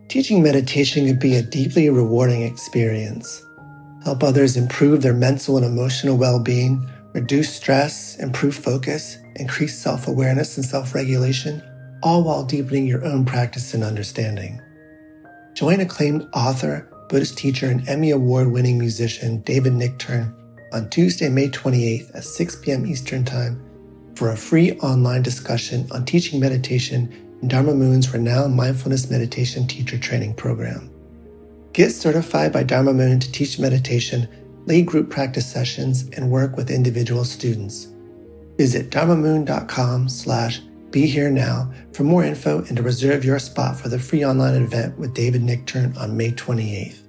Teaching meditation can be a deeply rewarding experience. Help others improve their mental and emotional well-being, reduce stress, improve focus, increase self-awareness and self-regulation, all while deepening your own practice and understanding. Join acclaimed author, Buddhist teacher, and Emmy Award-winning musician David Nichtern on Tuesday, May 28th at 6 p.m. Eastern Time for a free online discussion on teaching meditation in Dharma Moon's renowned mindfulness meditation teacher training program. Get certified by Dharma Moon to teach meditation, lead group practice sessions, and work with individual students. Visit dharmamoon.com/BeHereNow for more info and to reserve your spot for the free online event with David Nichtern on May 28th.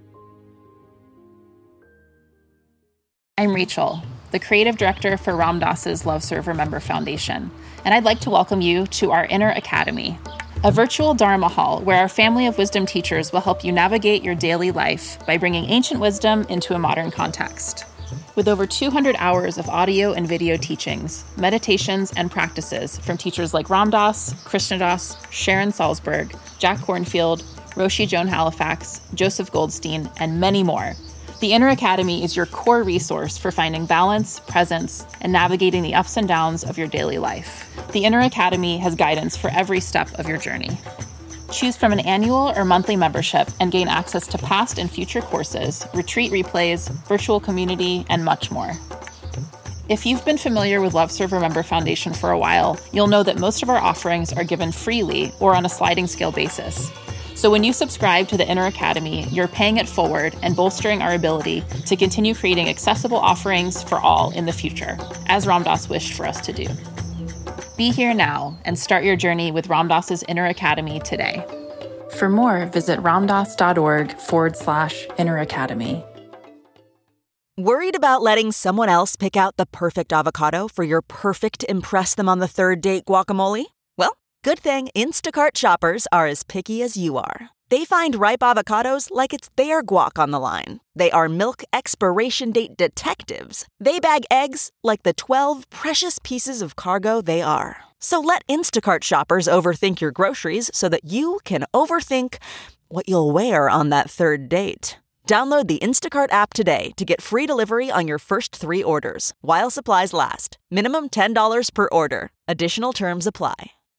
I'm Rachel, the creative director for Ram Dass's Love Serve Remember Foundation, and I'd like to welcome you to our Inner Academy, a virtual Dharma hall where our family of wisdom teachers will help you navigate your daily life by bringing ancient wisdom into a modern context. With over 200 hours of audio and video teachings, meditations, and practices from teachers like Ram Dass, Krishna Das, Sharon Salzberg, Jack Kornfield, Roshi Joan Halifax, Joseph Goldstein, and many more, the Inner Academy is your core resource for finding balance, presence, and navigating the ups and downs of your daily life. The Inner Academy has guidance for every step of your journey. Choose from an annual or monthly membership and gain access to past and future courses, retreat replays, virtual community, and much more. If you've been familiar with Love Serve Remember Foundation for a while, you'll know that most of our offerings are given freely or on a sliding scale basis. So when you subscribe to the Inner Academy, you're paying it forward and bolstering our ability to continue creating accessible offerings for all in the future, as Ram Dass wished for us to do. Be here now and start your journey with Ram Dass's Inner Academy today. For more, visit ramdass.org/Inner Academy. Worried about letting someone else pick out the perfect avocado for your perfect impress them on the third date guacamole? Well, good thing Instacart shoppers are as picky as you are. They find ripe avocados like it's their guac on the line. They are milk expiration date detectives. They bag eggs like the 12 precious pieces of cargo they are. So let Instacart shoppers overthink your groceries so that you can overthink what you'll wear on that third date. Download the Instacart app today to get free delivery on your first 3 orders, while supplies last. Minimum $10 per order. Additional terms apply.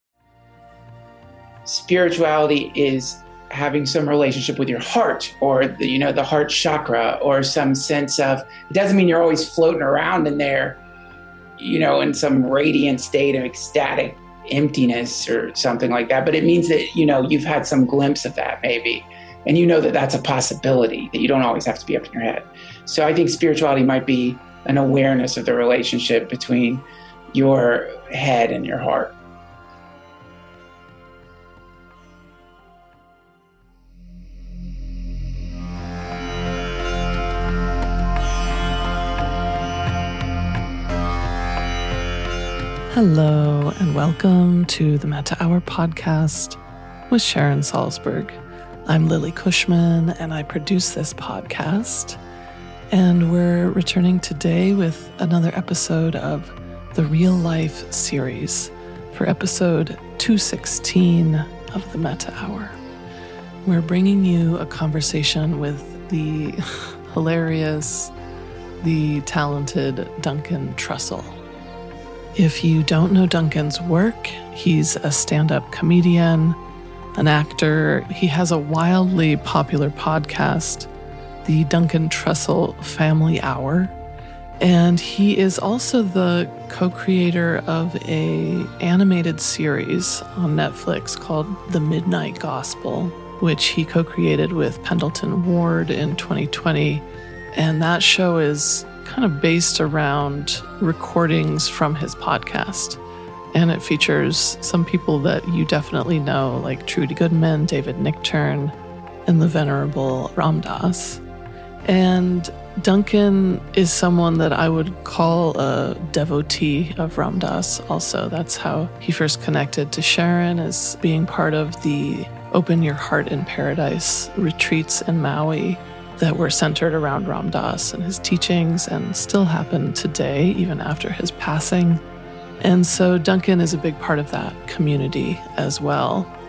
Spirituality is having some relationship with your heart, or the heart chakra, or some sense of, it doesn't mean you're always floating around in there, in some radiant state of ecstatic emptiness or something like that. But it means that, you've had some glimpse of that maybe. And that that's a possibility, that you don't always have to be up in your head. So I think spirituality might be an awareness of the relationship between your head and your heart. Hello, and welcome to the Metta Hour podcast with Sharon Salzberg. I'm Lily Cushman, and I produce this podcast. And we're returning today with another episode of the Real Life series for episode 216 of the Metta Hour. We're bringing you a conversation with the hilarious, the talented Duncan Trussell. If you don't know Duncan's work, he's a stand-up comedian, an actor. He has a wildly popular podcast, the Duncan Trussell Family Hour, and he is also the co-creator of an animated series on Netflix called The Midnight Gospel, which he co-created with Pendleton Ward in 2020, and that show is kind of based around recordings from his podcast. And it features some people that you definitely know, like Trudy Goodman, David Nichtern, and the Venerable Ram Dass. And Duncan is someone that I would call a devotee of Ram Dass also. That's how he first connected to Sharon, as being part of the Open Your Heart in Paradise retreats in Maui that were centered around Ram Dass and his teachings, and still happen today, even after his passing. And so Duncan is a big part of that community as well.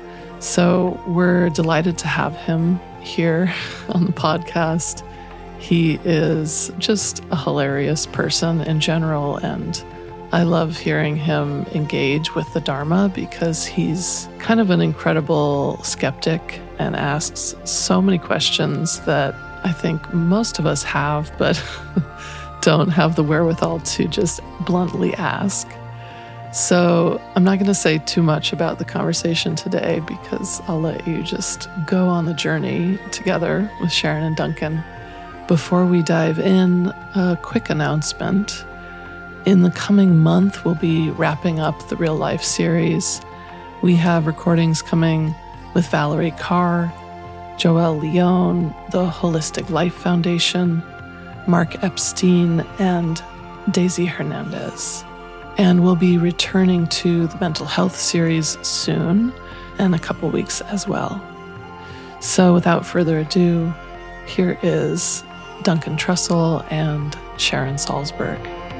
So we're delighted to have him here on the podcast. He is just a hilarious person in general, and I love hearing him engage with the Dharma because he's kind of an incredible skeptic and asks so many questions that I think most of us have, but don't have the wherewithal to just bluntly ask. So I'm not going to say too much about the conversation today because I'll let you just go on the journey together with Sharon and Duncan. Before we dive in, a quick announcement. In the coming month, we'll be wrapping up the Real Life series. We have recordings coming with Valerie Carr, Joelle Leone, the Holistic Life Foundation, Mark Epstein, and Daisy Hernandez. And we'll be returning to the mental health series soon, in a couple weeks as well. So without further ado, here is Duncan Trussell and Sharon Salzberg.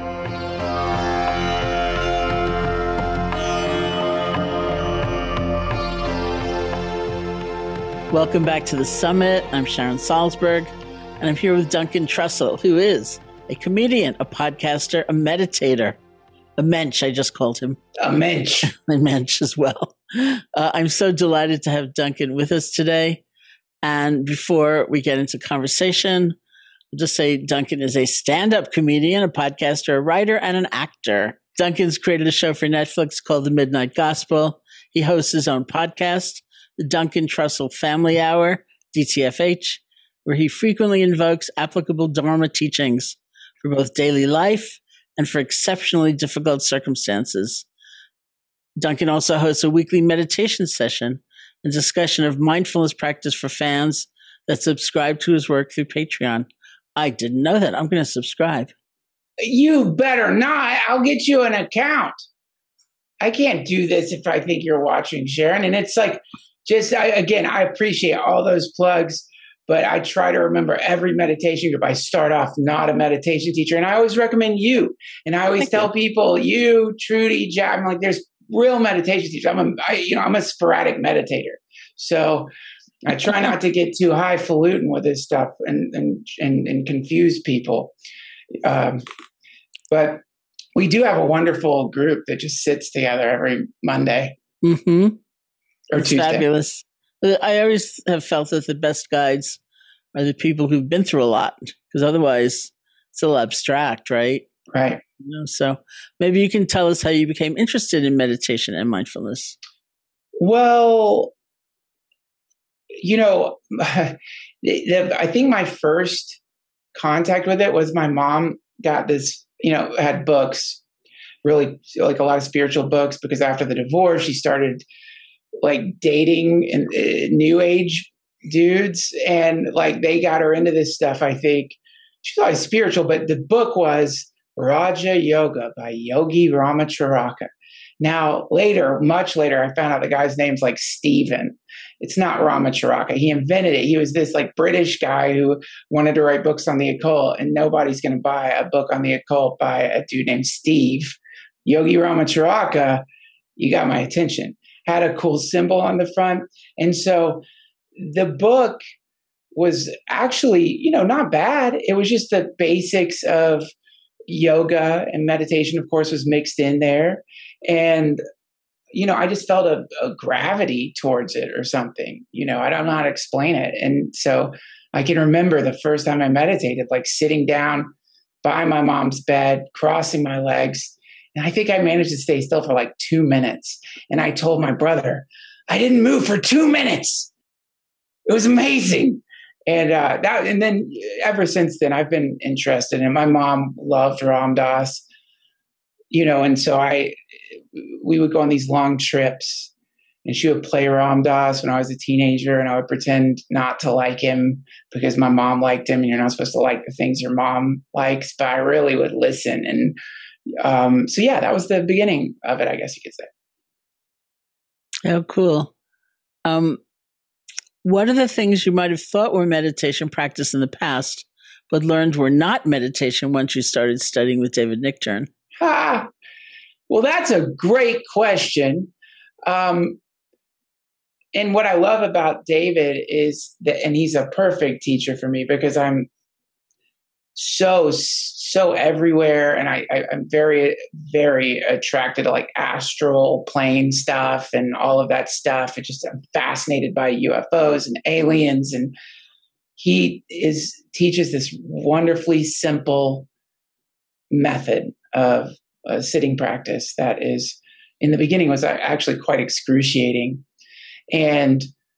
Welcome back to the summit. I'm Sharon Salzberg, and I'm here with Duncan Trussell, who is a comedian, a podcaster, a meditator, a mensch, I just called him. A mensch. A mensch as well. I'm so delighted to have Duncan with us today. And before we get into conversation, I'll just say Duncan is a stand-up comedian, a podcaster, a writer, and an actor. Duncan's created a show for Netflix called The Midnight Gospel. He hosts his own podcast, The Duncan Trussell Family Hour, DTFH, where he frequently invokes applicable Dharma teachings for both daily life and for exceptionally difficult circumstances. Duncan also hosts a weekly meditation session and discussion of mindfulness practice for fans that subscribe to his work through Patreon. I didn't know that. I'm going to subscribe. You better not. I'll get you an account. I can't do this if I think you're watching, Sharon. And it's like, I appreciate all those plugs, but I try to remember every meditation group. I start off not a meditation teacher, and I always recommend you. And I always tell people, you, Trudy, Jack, I'm like, there's real meditation teachers. I'm a sporadic meditator, so I try not to get too highfalutin with this stuff and confuse people. But we do have a wonderful group that just sits together every Monday. Mm-hmm. Or it's Tuesday. Fabulous. I always have felt that the best guides are the people who've been through a lot, because otherwise it's a little abstract, right? Right. So maybe you can tell us how you became interested in meditation and mindfulness. Well, I think my first contact with it was my mom got this, had books, really like a lot of spiritual books, because after the divorce, she started like dating new age dudes, and like they got her into this stuff. I think she's always spiritual, but the book was Raja Yoga by Yogi Ramacharaka. Now much later, I found out the guy's name's like Stephen. It's not Ramacharaka. He invented it. He was this like British guy who wanted to write books on the occult, and nobody's going to buy a book on the occult by a dude named Steve. Yogi Ramacharaka, you got my attention. Had a cool symbol on the front. And so the book was actually, not bad. It was just the basics of yoga, and meditation, of course, was mixed in there. And, I just felt a gravity towards it or something. I don't know how to explain it. And so I can remember the first time I meditated, like sitting down by my mom's bed, crossing my legs. And I think I managed to stay still for like 2 minutes. And I told my brother, I didn't move for 2 minutes. It was amazing. And and then ever since then, I've been interested. And my mom loved Ram Dass, and so we would go on these long trips, and she would play Ram Dass when I was a teenager, and I would pretend not to like him because my mom liked him, and you're not supposed to like the things your mom likes, but I really would listen. And so yeah, that was the beginning of it, I guess you could say. Oh, cool. What are the things you might have thought were meditation practice in the past, but learned were not meditation once you started studying with David Nichtern? Well, that's a great question. and what I love about David is that, and he's a perfect teacher for me because I'm so everywhere, and I'm very, very attracted to like astral plane stuff and all of that stuff. I'm fascinated by UFOs and aliens, and he teaches this wonderfully simple method of sitting practice that is, in the beginning, was actually quite excruciating. And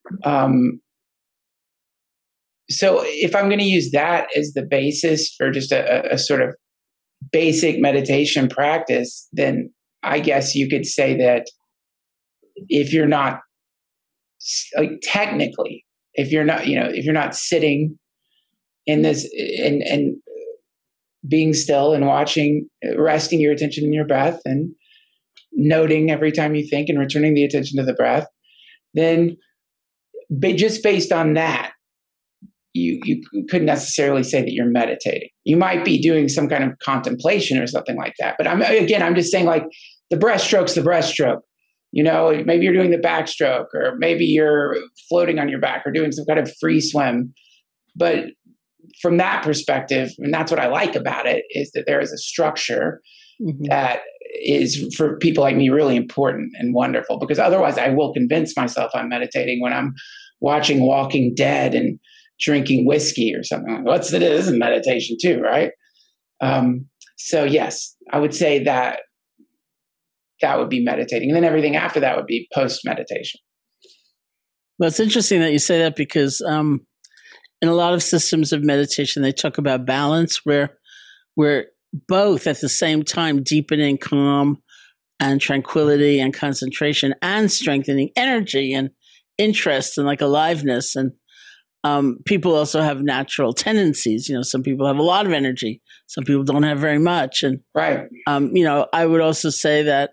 so if I'm going to use that as the basis for just a sort of basic meditation practice, then I guess you could say that if you're not, like, technically, if you're not sitting in this and being still and watching, resting your attention in your breath and noting every time you think and returning the attention to the breath, then just based on that, you couldn't necessarily say that you're meditating. You might be doing some kind of contemplation or something like that. But I'm just saying, like, the breaststroke's the breaststroke. Maybe you're doing the backstroke, or maybe you're floating on your back or doing some kind of free swim. But from that perspective, and that's what I like about it, is that there is a structure that is, for people like me, really important and wonderful, because otherwise I will convince myself I'm meditating when I'm watching Walking Dead and drinking whiskey or something. This is meditation too, right? So yes, I would say that would be meditating. And then everything after that would be post-meditation. Well, it's interesting that you say that, because in a lot of systems of meditation, they talk about balance, where we're both at the same time deepening calm and tranquility and concentration, and strengthening energy and interest and like aliveness. And people also have natural tendencies. Some people have a lot of energy. Some people don't have very much. And, right. I would also say that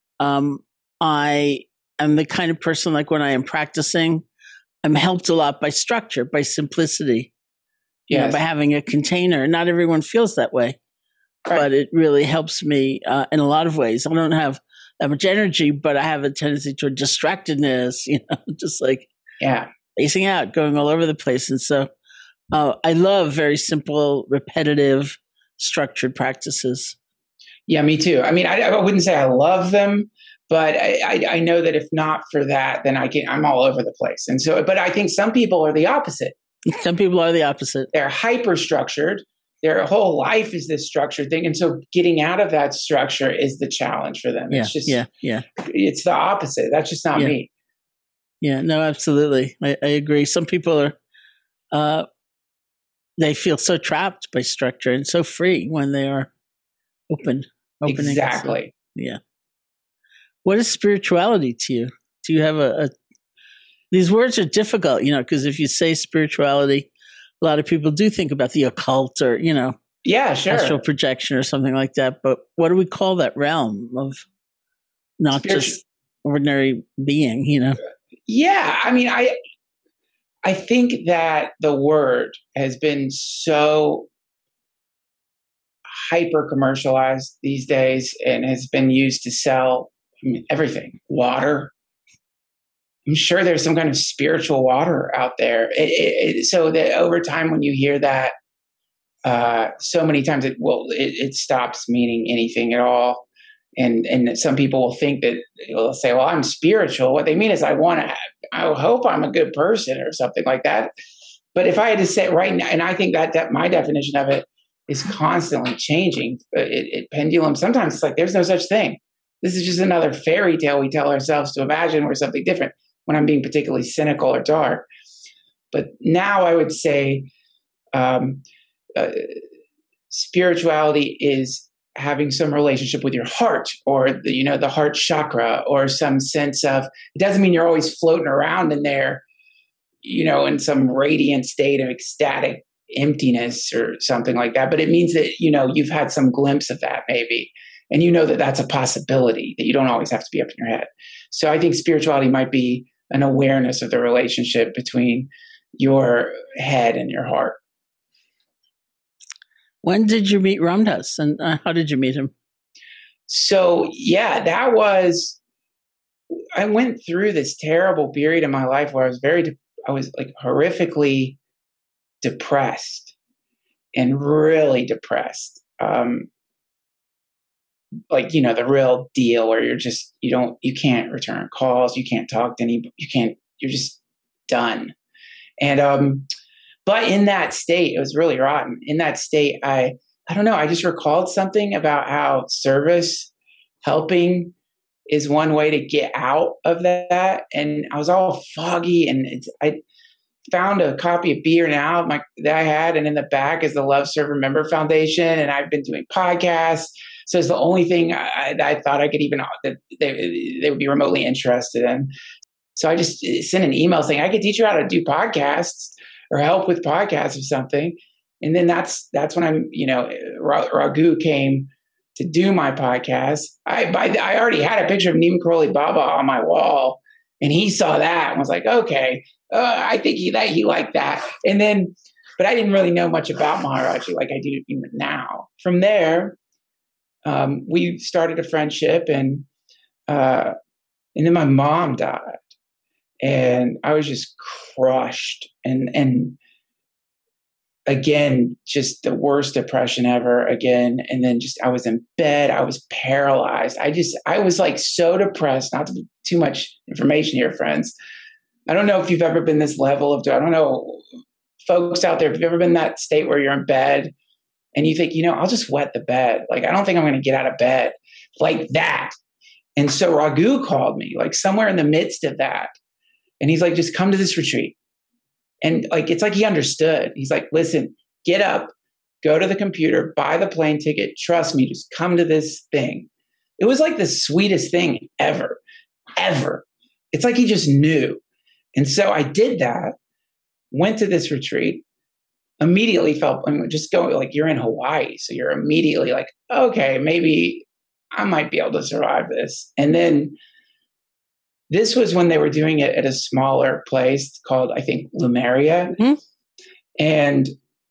I am the kind of person, like, when I am practicing, I'm helped a lot by structure, by simplicity, yes. By having a container. Not everyone feels that way, right. But it really helps me in a lot of ways. I don't have that much energy, but I have a tendency toward distractedness, just like, spacing out, going all over the place. And so I love very simple, repetitive, structured practices. Yeah, me too. I mean, I wouldn't say I love them, but I know that if not for that, then I'm all over the place. And so, but I think some people are the opposite. Some people are the opposite. They're hyper structured. Their whole life is this structured thing. And so getting out of that structure is the challenge for them. It's just, it's the opposite. That's just not me. Yeah, no, absolutely. I agree. Some people are, they feel so trapped by structure and so free when they are opening. Exactly. Yeah. What is spirituality to you? Do you have these words are difficult, because if you say spirituality, a lot of people do think about the occult or, yeah, sure, astral projection or something like that. But what do we call that realm of not just ordinary being, Yeah. I mean, I think that the word has been so hyper commercialized these days and has been used to sell everything. Water. I'm sure there's some kind of spiritual water out there. So that over time, when you hear that so many times, it stops meaning anything at all. And some people will think that they'll say, well, I'm spiritual. What they mean is I hope I'm a good person or something like that. But if I had to say right now, and I think that my definition of it is constantly changing. It pendulum. Sometimes it's like, there's no such thing. This is just another fairy tale we tell ourselves to imagine we're something different, when I'm being particularly cynical or dark. But now I would say spirituality is having some relationship with your heart, or the heart chakra, or some sense of, it doesn't mean you're always floating around in there, in some radiant state of ecstatic emptiness or something like that. But it means that, you've had some glimpse of that maybe. And that that's a possibility, that you don't always have to be up in your head. So I think spirituality might be an awareness of the relationship between your head and your heart. When did you meet Ram Dass, and how did you meet him? So, that was I went through this terrible period in my life where I was like horrifically depressed and really depressed. Like, you know, the real deal where you can't return calls. You can't talk to anybody. You're just done. And, but in that state, it was really rotten. In that state, I don't know. I just recalled something about how service helping is one way to get out of that. And I was all foggy, and I found a copy of Be Here Now that I had, and in the back is the Love Serve Remember Foundation, and I've been doing podcasts. So it's the only thing I thought I could even that they would be remotely interested in. So I just sent an email saying I could teach you how to do podcasts or help with podcasts or something. And then that's when Raghu came to do my podcast. I already had a picture of Neem Karoli Baba on my wall, and he saw that and was like, okay, I think he liked that. And then, but I didn't really know much about Maharaji like I do now. From there, we started a friendship, and then my mom died, and I was just crushed, and again, just the worst depression ever again. And then I was in bed, I was paralyzed. I was like so depressed, not to be too much information here, friends. I don't know if you've ever been this level of, I don't know, folks out there, if you've ever been in that state where you're in bed and you think, I'll just wet the bed. Like, I don't think I'm going to get out of bed like that. And so Raghu called me like somewhere in the midst of that. And he's like, just come to this retreat. And like, it's like he understood. He's like, listen, get up, go to the computer, buy the plane ticket. Trust me, just come to this thing. It was like the sweetest thing ever. It's like he just knew. And so I did that, went to this retreat, immediately felt, just going like, you're in Hawaii. So you're immediately like, okay, maybe I might be able to survive this. And then this was when they were doing it at a smaller place called, I think, Lumeria. Mm-hmm. And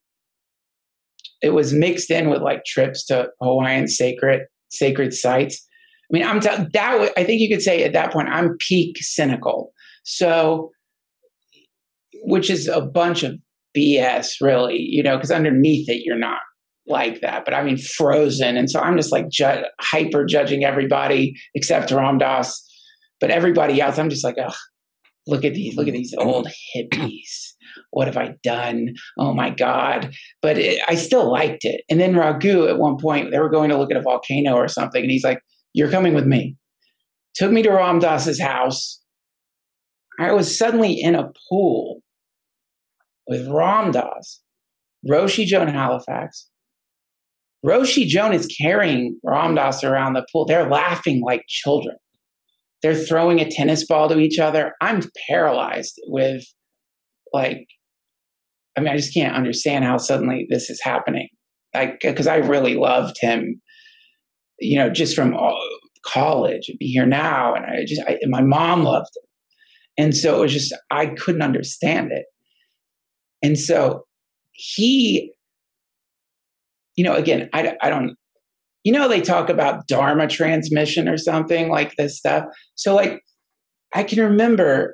it was mixed in with like trips to Hawaiian sacred sites. I mean, I think you could say at that point, I'm peak cynical. So, which is a bunch of BS, really, because underneath it, you're not like that. But I mean, frozen. And so I'm just like hyper judging everybody except Ram Dass. But everybody else, I'm just like, oh, look at these old hippies. What have I done? Oh my God. But I still liked it. And then Raghu, at one point, they were going to look at a volcano or something. And he's like, you're coming with me. Took me to Ram Dass's house. I was suddenly in a pool with Ram Dass, Roshi Joan Halifax. Roshi Joan is carrying Ram Dass around the pool. They're laughing like children. They're throwing a tennis ball to each other. I'm paralyzed with I just can't understand how suddenly this is happening. Because I really loved him, just from college, Be Here Now. And my mom loved him. And so it was just, I couldn't understand it. And so he, again, I don't, they talk about Dharma transmission or something like this stuff. So like, I can remember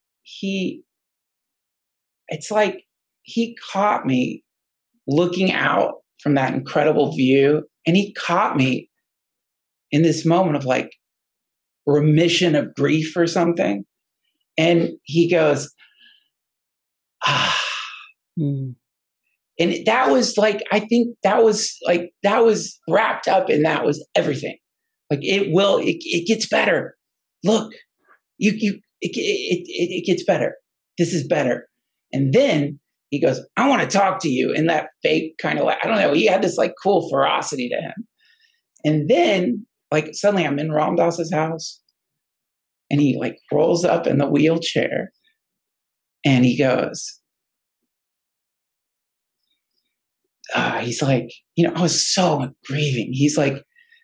it's like he caught me looking out from that incredible view. And he caught me in this moment of like remission of grief or something. And he goes, And that was like, I think that was wrapped up in that was everything. Like it gets better. Look, it gets better. This is better. And then he goes, I want to talk to you in that fake kind of I don't know. He had this like cool ferocity to him. And then like suddenly I'm in Ram Dass's house and he like rolls up in the wheelchair and he goes, he's like, I was so grieving. He's like,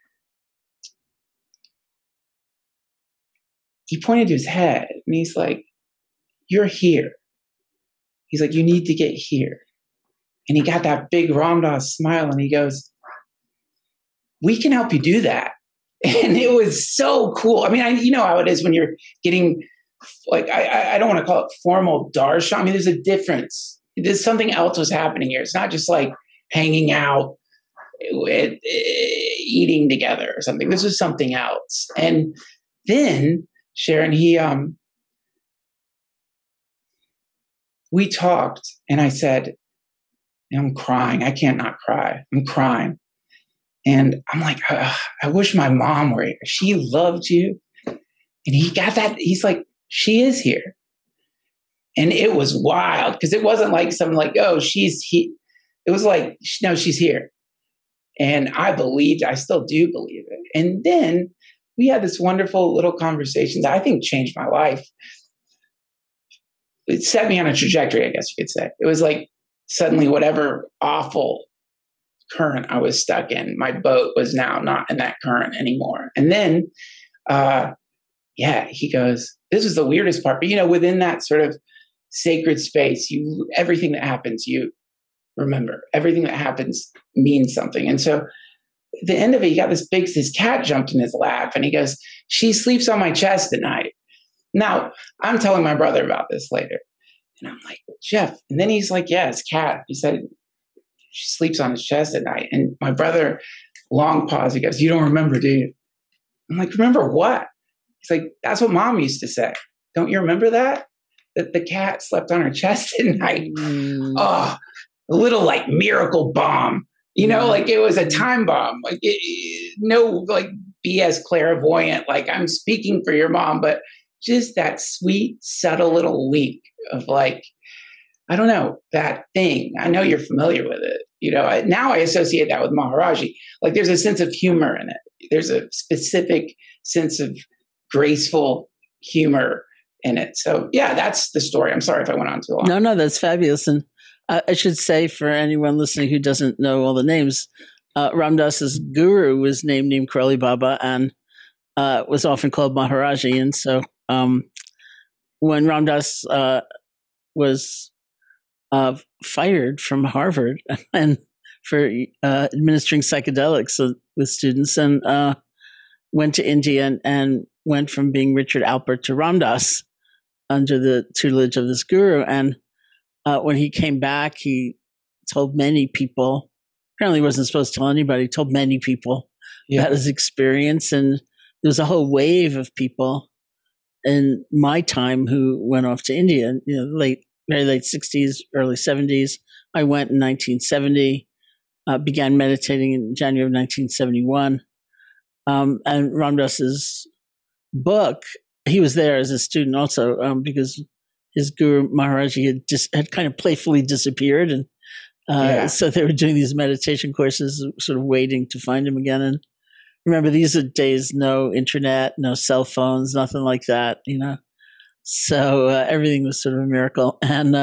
he pointed to his head and he's like, you're here. He's like, you need to get here. And he got that big Ram Dass smile and he goes, we can help you do that. And it was so cool. I mean, you know how it is when you're getting, like, I don't want to call it formal darshan. I mean, there's a difference. There's something else was happening here. It's not just like hanging out with, eating together or something. This was something else. And then Sharon, we talked, and I said, I'm crying. I can't not cry. I'm crying. And I'm like, I wish my mom were here. She loved you. And he got that. He's like, she is here. And it was wild because it wasn't like something like, oh, it was like, no, she's here. And I still do believe it. And then we had this wonderful little conversation that I think changed my life. It set me on a trajectory, I guess you could say. It was like suddenly whatever awful current I was stuck in, my boat was now not in that current anymore. And then, he goes, this is the weirdest part. But, you know, within that sort of sacred space, everything that happens, you remember. Everything that happens means something. And so at the end of it, he got this cat jumped in his lap, and he goes, she sleeps on my chest at night. Now, I'm telling my brother about this later. And I'm like, Jeff. And then he's like, yeah, it's Kat. He said, she sleeps on his chest at night. And my brother, long pause, he goes, you don't remember, do you? I'm like, remember what? He's like, that's what mom used to say. Don't you remember that? That the cat slept on her chest at night. Oh, a little like miracle bomb. You know, like it was a time bomb. Like no like BS clairvoyant, like I'm speaking for your mom, but just that sweet, subtle little wink of like, I don't know, that thing. I know you're familiar with it. You know, now I associate that with Maharaji. Like there's a sense of humor in it. There's a specific sense of graceful humor in it. So yeah, that's the story. I'm sorry if I went on too long. No, that's fabulous. And I should say for anyone listening who doesn't know all the names, Ram Dass's guru was named Neem Karoli Baba and was often called Maharaji. And so when Ram Dass was fired from Harvard and for administering psychedelics with students, and went to India and went from being Richard Alpert to Ram Dass under the tutelage of this guru. And when he came back, he told many people, apparently he wasn't supposed to tell anybody, he told many people about his experience. And there was a whole wave of people in my time who went off to India, you know, very late 60s, early 70s. I went in 1970, began meditating in January of 1971. And Ram Dass's book, he was there as a student also, because his guru Maharaji had kind of playfully disappeared. And so they were doing these meditation courses, sort of waiting to find him again. And remember, these are days, no internet, no cell phones, nothing like that, you know. So everything was sort of a miracle. And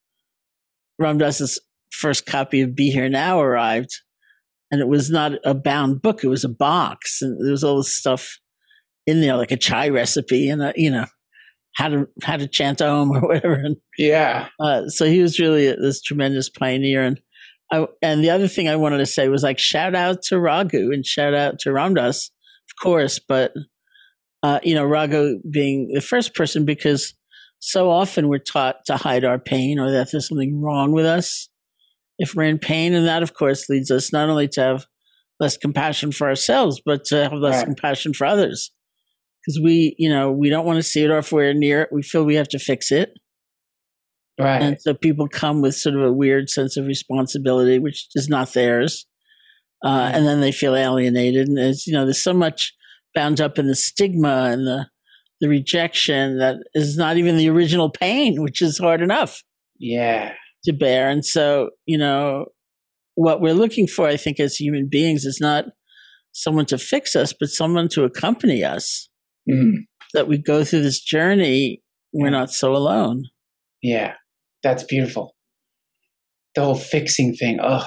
Ram Dass's first copy of Be Here Now arrived. And it was not a bound book. It was a box. And there was all this stuff in there, like a chai recipe and, you know, how to chant Om or whatever. And, so he was really this tremendous pioneer. And the other thing I wanted to say was like, shout out to Raghu and shout out to Ram Dass, of course. But, you know, Raghu being the first person, because so often we're taught to hide our pain or that there's something wrong with us if we're in pain. And that, of course, leads us not only to have less compassion for ourselves, but to have less compassion for others. Because we don't want to see it, or if we're near it, we feel we have to fix it. Right. And so people come with sort of a weird sense of responsibility, which is not theirs. And then they feel alienated. And there's so much bound up in the stigma and the rejection that is not even the original pain, which is hard enough. To bear. And so, what we're looking for, I think, as human beings is not someone to fix us, but someone to accompany us. That we go through this journey, we're not so alone. Yeah, that's beautiful. The whole fixing thing. Oh,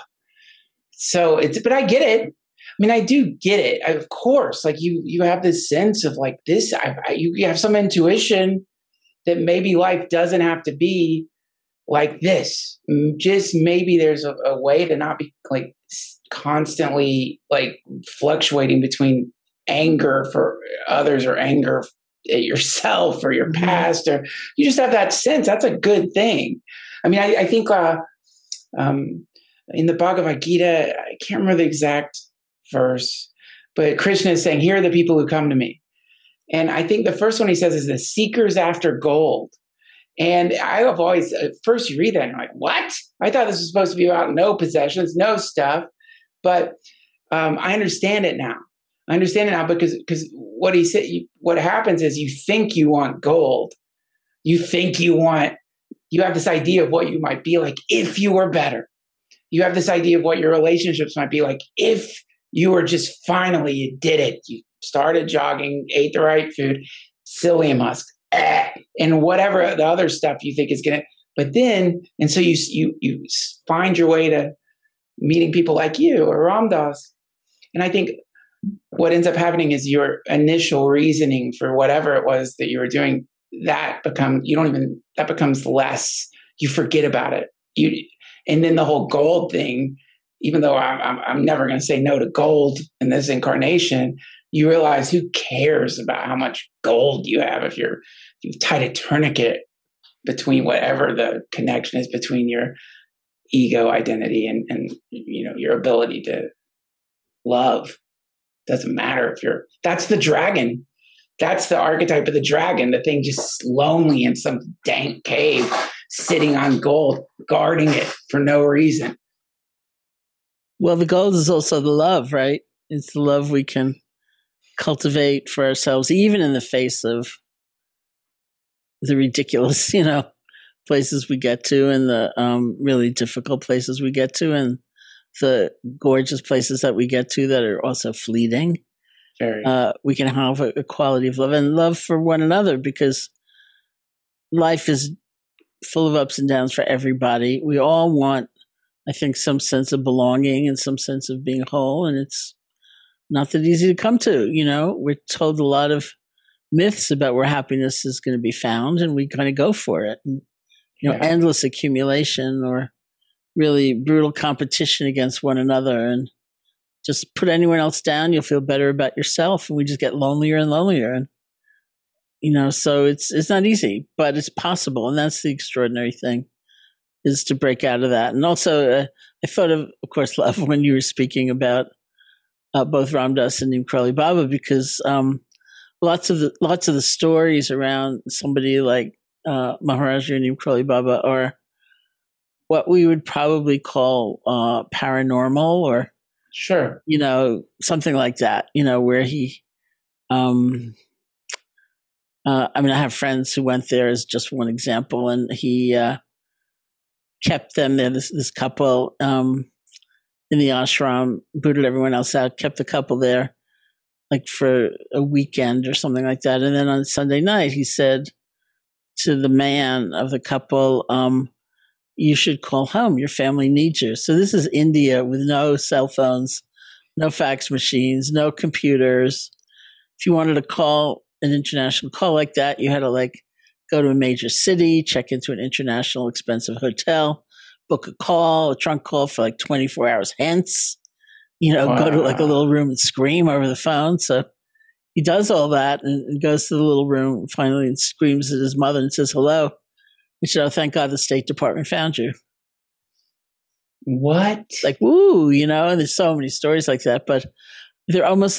but I get it. I mean, I do get it. Of course, like you have this sense of like this, you have some intuition that maybe life doesn't have to be like this. Just maybe there's a way to not be like constantly like fluctuating between anger for others or anger at yourself or your past, or you just have that sense. That's a good thing. I mean, I think in the Bhagavad Gita, I can't remember the exact verse, but Krishna is saying, here are the people who come to me. And I think the first one he says is the seekers after gold. And I have always, at first you read that and you're like, what? I thought this was supposed to be about no possessions, no stuff. But I understand it now. I understand it now because what he said, what happens is you think you want gold. You think you have this idea of what you might be like if you were better. You have this idea of what your relationships might be like if you were just finally, you did it. You started jogging, ate the right food, psyllium husk, and whatever the other stuff you think is going to, but then, and so you find your way to meeting people like you or Ram Dass. And I think what ends up happening is your initial reasoning for whatever it was that you were doing, that becomes less, you forget about it. And then the whole gold thing, even though I'm never going to say no to gold in this incarnation, you realize who cares about how much gold you have if you've tied a tourniquet between whatever the connection is between your ego identity and your ability to love. Doesn't matter if that's the dragon. That's the archetype of the dragon, the thing just lonely in some dank cave, sitting on gold, guarding it for no reason. Well, the gold is also the love, right? It's the love we can cultivate for ourselves, even in the face of the ridiculous, places we get to and the really difficult places we get to and the gorgeous places that we get to that are also fleeting. We can have a quality of love and love for one another because life is full of ups and downs for everybody. We all want, I think, some sense of belonging and some sense of being whole. And it's not that easy to come to. We're told a lot of myths about where happiness is going to be found, and we kind of go for it. And, endless accumulation or really brutal competition against one another, and just put anyone else down, you'll feel better about yourself. And we just get lonelier and lonelier. And, so it's not easy, but it's possible. And that's the extraordinary thing, is to break out of that. And also, I thought of course, love when you were speaking about both Ram Dass and Neem Karoli Baba, because lots of the stories around somebody like Maharaji or Neem Karoli Baba are what we would probably call paranormal or sure, something like that, where he, I have friends who went there as just one example, and he kept them there, this couple in the ashram, booted everyone else out, kept the couple there like for a weekend or something like that. And then on Sunday night, he said to the man of the couple, you should call home. Your family needs you. So this is India with no cell phones, no fax machines, no computers. If you wanted to call an international call like that, you had to go to a major city, check into an international expensive hotel, book a trunk call for 24 hours hence, wow. Go to a little room and scream over the phone. So he does all that and goes to the little room finally and screams at his mother and says, hello. And she said, oh, thank God the State Department found you. What? Woo, and there's so many stories like that, but they're almost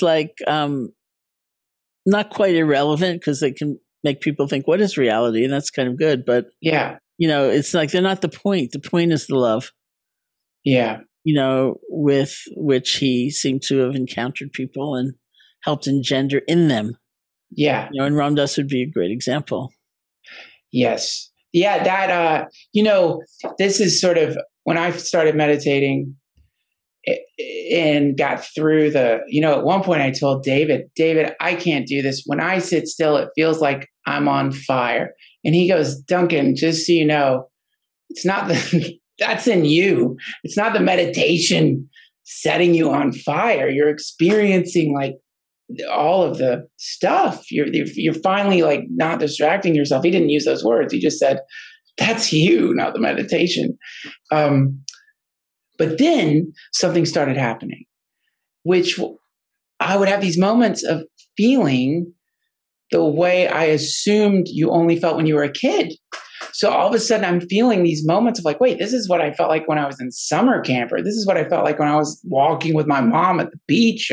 not quite irrelevant because they can make people think, what is reality? And that's kind of good. But, yeah, it's they're not the point. The point is the love. Yeah. With which he seemed to have encountered people and helped engender in them. Yeah. And Ram Dass would be a great example. Yes. Yeah. That, this is sort of when I started meditating and got through at one point I told David, I can't do this. When I sit still, it feels like I'm on fire. And he goes, Duncan, just so you know, it's not that's in you. It's not the meditation setting you on fire. You're experiencing all of the stuff. You're finally not distracting yourself. He didn't use those words. He just said, that's you, not the meditation. But then something started happening, which I would have these moments of feeling the way I assumed you only felt when you were a kid. So all of a sudden I'm feeling these moments of like, wait, this is what I felt like when I was in summer camp, or this is what I felt like when I was walking with my mom at the beach,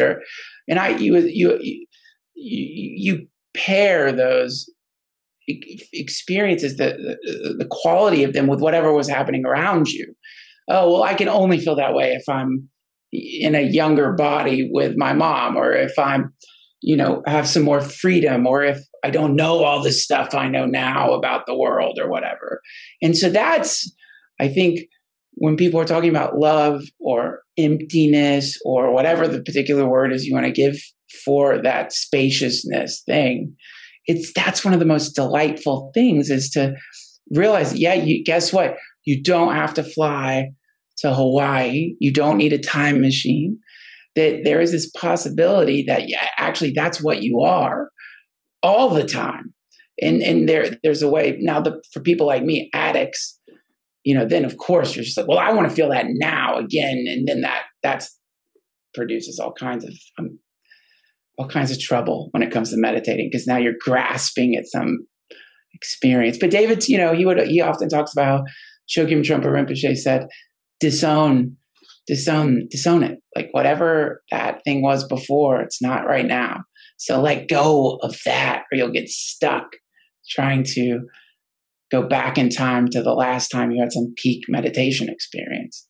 you pair those experiences, the quality of them with whatever was happening around you. Oh, well, I can only feel that way if I'm in a younger body with my mom, or if I'm, have some more freedom, or if I don't know all this stuff I know now about the world or whatever. And so that's, I think, when people are talking about love or emptiness or whatever the particular word is you want to give for that spaciousness thing, that's one of the most delightful things, is to realize, guess what? You don't have to fly to Hawaii. You don't need a time machine. That there is this possibility that actually that's what you are all the time. And there's a way now for people like me, addicts, then of course you're just like, well, I want to feel that now again. And then that produces all kinds of trouble when it comes to meditating, because now you're grasping at some experience. But David, he often talks about how Chogyam Trungpa Rinpoche said, disown it. Like whatever that thing was before, it's not right now. So let go of that, or you'll get stuck trying to go back in time to the last time you had some peak meditation experience.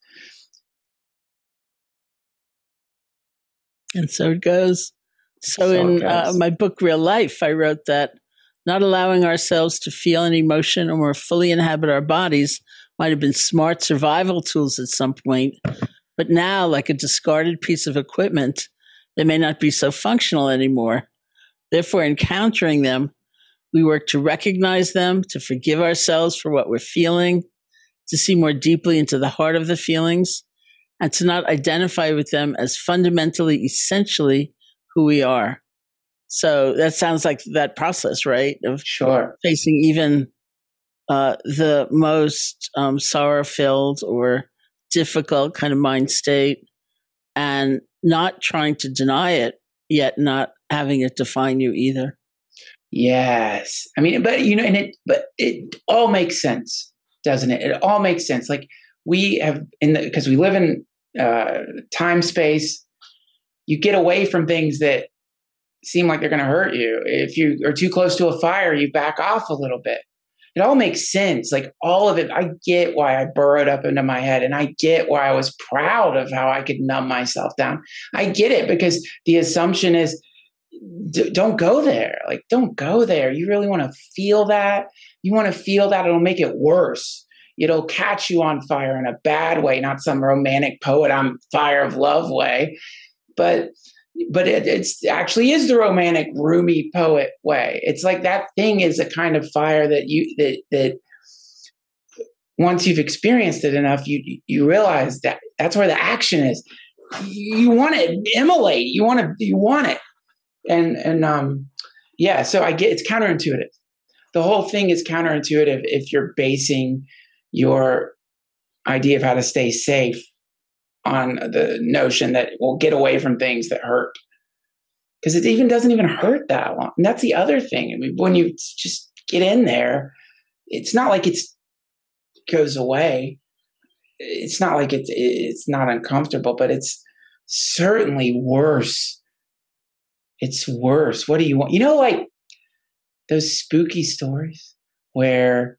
And so it goes. So in my book, Real Life, I wrote that not allowing ourselves to feel an emotion or more fully inhabit our bodies might have been smart survival tools at some point, but now, like a discarded piece of equipment, they may not be so functional anymore. Therefore, encountering them, we work to recognize them, to forgive ourselves for what we're feeling, to see more deeply into the heart of the feelings, and to not identify with them as fundamentally, essentially who we are. So that sounds like that process, right? Of sure. Facing even the most sorrow-filled or difficult kind of mind state, and not trying to deny it, yet not having it define you either. Yes. I mean, but it all makes sense, doesn't it? It all makes sense. Like we have because we live in time space, you get away from things that seem like they're going to hurt you. If you are too close to a fire, you back off a little bit. It all makes sense. Like all of it, I get why I burrowed up into my head, and I get why I was proud of how I could numb myself down. I get it, because the assumption is, don't go there. Like, don't go there. You really want to feel that? You want to feel that? It'll make it worse. It'll catch you on fire in a bad way, not some romantic poet on fire of love way, but it's actually is the romantic Rumi poet way. It's like that thing is a kind of fire that once you've experienced it enough, you realize that that's where the action is. You want to immolate. You want it. And so I get it's counterintuitive. The whole thing is counterintuitive if you're basing your idea of how to stay safe on the notion that we'll get away from things that hurt, because it doesn't even hurt that long. And that's the other thing. I mean, when you just get in there, it's not like it goes away. It's not like it's not uncomfortable, but it's certainly worse. It's worse. What do you want? Like those spooky stories where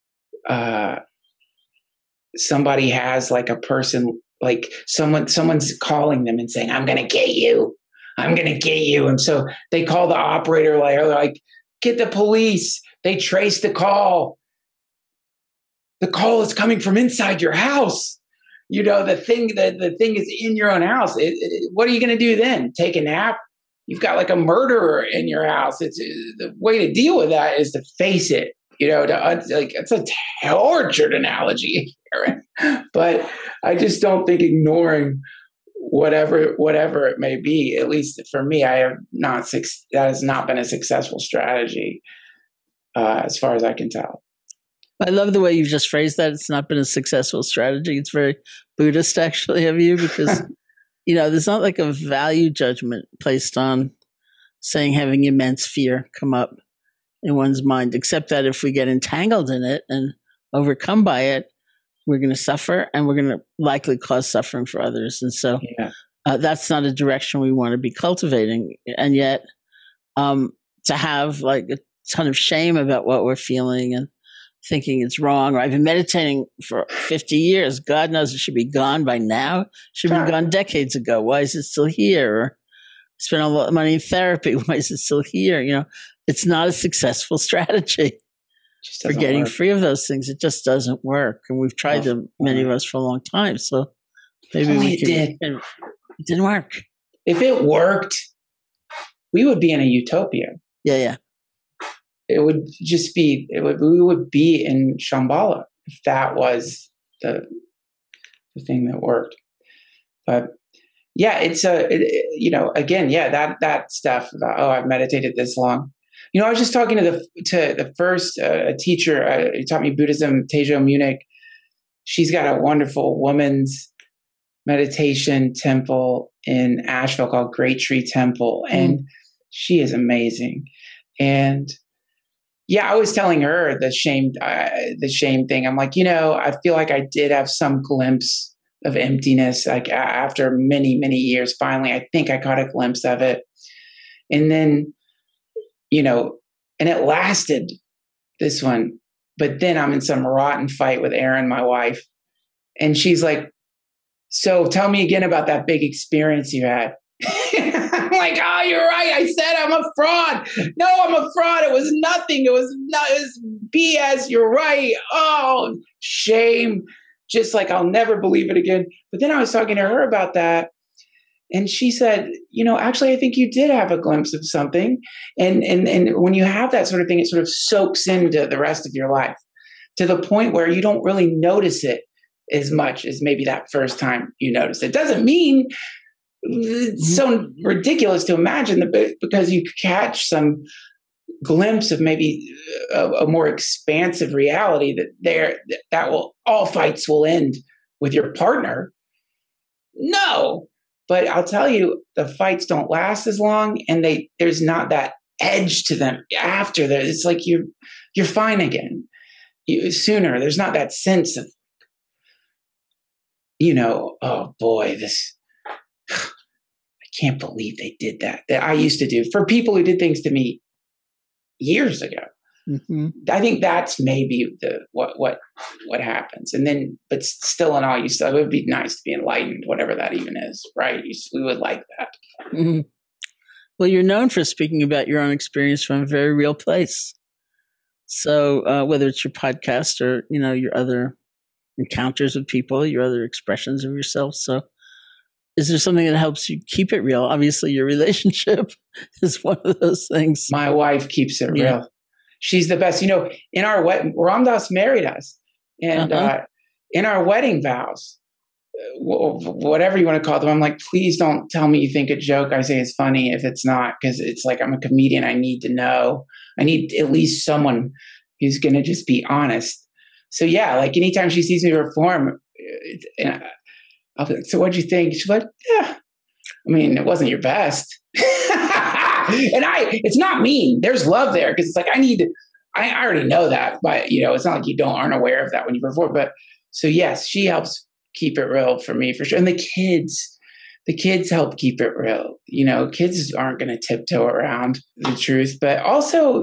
somebody has like a person, like someone's calling them and saying, I'm going to get you. And so they call the operator, like, get the police. They trace the call. The call is coming from inside your house. The thing is in your own house. What are you going to do then? Take a nap? You've got like a murderer in your house. The way to deal with that is to face it. It's a tortured analogy, Aaron. But I just don't think ignoring whatever it may be, at least for me, that has not been a successful strategy as far as I can tell. I love the way you've just phrased that. It's not been a successful strategy. It's very Buddhist, actually, of you, because there's not like a value judgment placed on saying having immense fear come up in one's mind, except that if we get entangled in it and overcome by it, we're going to suffer and we're going to likely cause suffering for others. And so that's not a direction we want to be cultivating. And yet to have like a ton of shame about what we're feeling and thinking it's wrong, or I've been meditating for 50 years. God knows it should be gone by now. It should have been gone decades ago. Why is it still here? Or spend a lot of money in therapy. Why is it still here? It's not a successful strategy for getting free of those things. It just doesn't work. And we've tried them, many of us, for a long time. So maybe we can. It didn't work. If it worked, we would be in a utopia. Yeah. It would just be, we would be in Shambhala if that was the thing that worked. But yeah, it's again, that stuff about, I've meditated this long. I was just talking to the first teacher who taught me Buddhism, Tejo Munich. She's got a wonderful woman's meditation temple in Asheville called Great Tree Temple. And she is amazing. And yeah, I was telling her the shame thing. I'm like, I feel like I did have some glimpse of emptiness, like after many, many years. Finally, I think I caught a glimpse of it. And then, and it lasted, this one. But then I'm in some rotten fight with Erin, my wife. And she's like, so tell me again about that big experience you had. I'm like, oh, you're right. I said I'm a fraud. No, I'm a fraud. It was nothing. It was BS. You're right. Oh, shame. Just like, I'll never believe it again. But then I was talking to her about that. And she said, actually, I think you did have a glimpse of something. And when you have that sort of thing, it sort of soaks into the rest of your life to the point where you don't really notice it as much as maybe that first time you noticed it. Doesn't mean it's so ridiculous to imagine that because you catch some glimpse of maybe a more expansive reality that all fights will end with your partner. No, but I'll tell you, the fights don't last as long, and there's not that edge to them after that. It's like you're fine again. Sooner, there's not that sense of, oh boy, I can't believe they did that I used to do for people who did things to me years ago. Mm-hmm. I think that's maybe what happens. And then, but still in all, it would be nice to be enlightened, whatever that even is, right? We would like that. Mm-hmm. Well, you're known for speaking about your own experience from a very real place. So whether it's your podcast or, your other encounters with people, your other expressions of yourself. So is there something that helps you keep it real? Obviously, your relationship is one of those things. My wife keeps it real. She's the best. In our wedding, Ram Dass married us. And in our wedding vows, whatever you want to call them, I'm like, please don't tell me you think a joke I say is funny if it's not, because it's like I'm a comedian. I need to know. I need at least someone who's going to just be honest. So yeah, like anytime she sees me perform, I'll be like, so what'd you think? She's like, yeah. I mean, it wasn't your best. And it's not mean. There's love there because it's like, I already know that, but it's not like you aren't aware of that when you perform. But so yes, she helps keep it real for me for sure. And the kids help keep it real. Kids aren't going to tiptoe around the truth, but also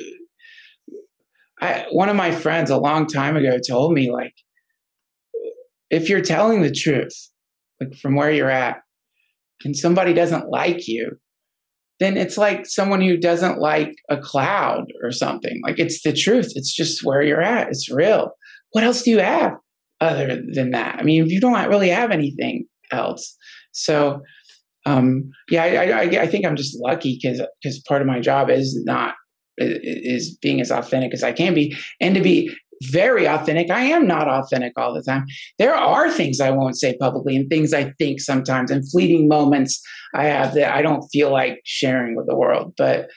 one of my friends a long time ago told me, like, if you're telling the truth, like from where you're at, and somebody doesn't like you, then it's like someone who doesn't like a cloud or something. Like, it's the truth. It's just where you're at. It's real. What else do you have other than that? I mean, you don't really have anything else. So, I think I'm just lucky because part of my job is being as authentic as I can be, and to be very authentic. I am not authentic all the time. There are things I won't say publicly and things I think sometimes, and fleeting moments I have that I don't feel like sharing with the world. But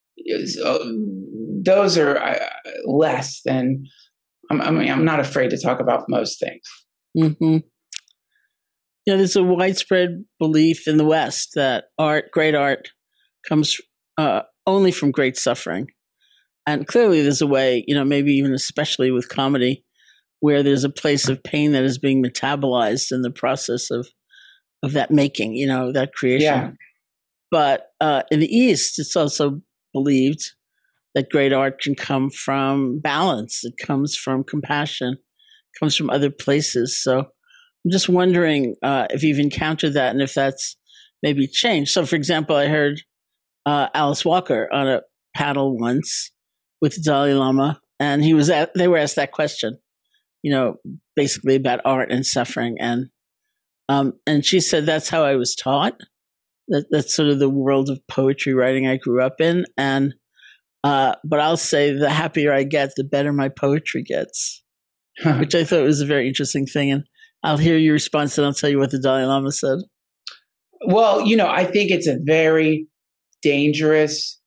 those are less than, I'm not afraid to talk about most things. Mm-hmm. there's a widespread belief in the West that great art, comes only from great suffering. And clearly there's a way, maybe even especially with comedy, where there's a place of pain that is being metabolized in the process of that making, that creation. Yeah. But in the East, it's also believed that great art can come from balance. It comes from compassion. It comes from other places. So I'm just wondering if you've encountered that and if that's maybe changed. So, for example, I heard Alice Walker on a panel once with the Dalai Lama, and they were asked that question, basically about art and suffering. And she said, that's how I was taught. That's sort of the world of poetry writing I grew up in. And but I'll say the happier I get, the better my poetry gets, which I thought was a very interesting thing. And I'll hear your response and I'll tell you what the Dalai Lama said. Well, I think it's a very dangerous,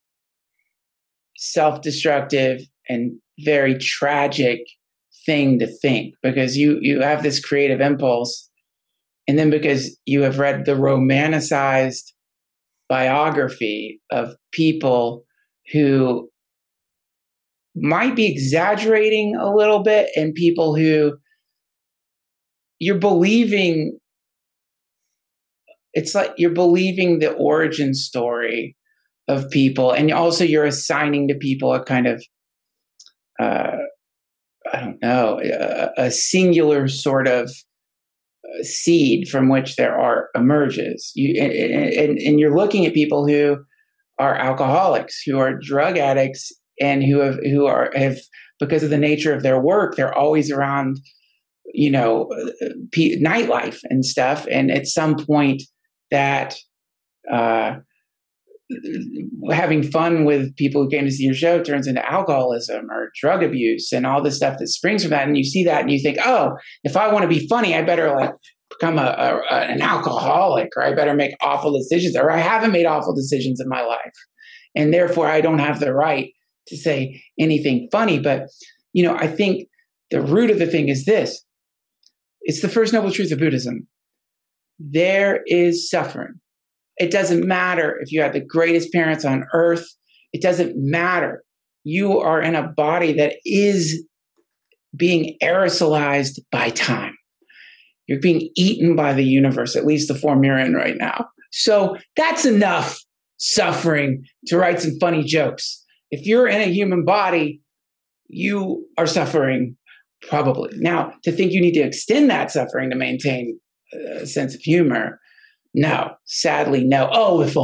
self-destructive, and very tragic thing to think, because you have this creative impulse, and then because you have read the romanticized biography of people who might be exaggerating a little bit, and people who you're believing, it's like you're believing the origin story of people, and also you're assigning to people a kind of I don't know, a singular sort of seed from which their art emerges. And you're looking at people who are alcoholics, who are drug addicts, and who have because of the nature of their work, they're always around, nightlife and stuff. And at some point, that having fun with people who came to see your show turns into alcoholism or drug abuse and all the stuff that springs from that. And you see that and you think, oh, if I want to be funny, I better become an alcoholic, or I better make awful decisions, or I haven't made awful decisions in my life. And therefore I don't have the right to say anything funny. But, I think the root of the thing is this. It's the first noble truth of Buddhism. There is suffering. It doesn't matter if you have the greatest parents on earth. It doesn't matter. You are in a body that is being aerosolized by time. You're being eaten by the universe, at least the form you're in right now. So that's enough suffering to write some funny jokes. If you're in a human body, you are suffering probably. Now, to think you need to extend that suffering to maintain a sense of humor, no, sadly, no. Oh, if